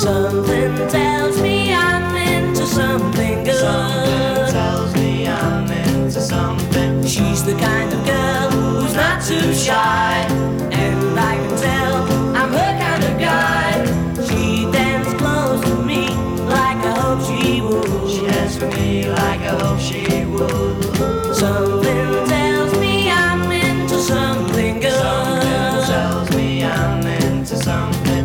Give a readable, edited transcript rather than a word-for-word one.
Something tells me I'm into something good. Something tells me I'm into something. She's the kind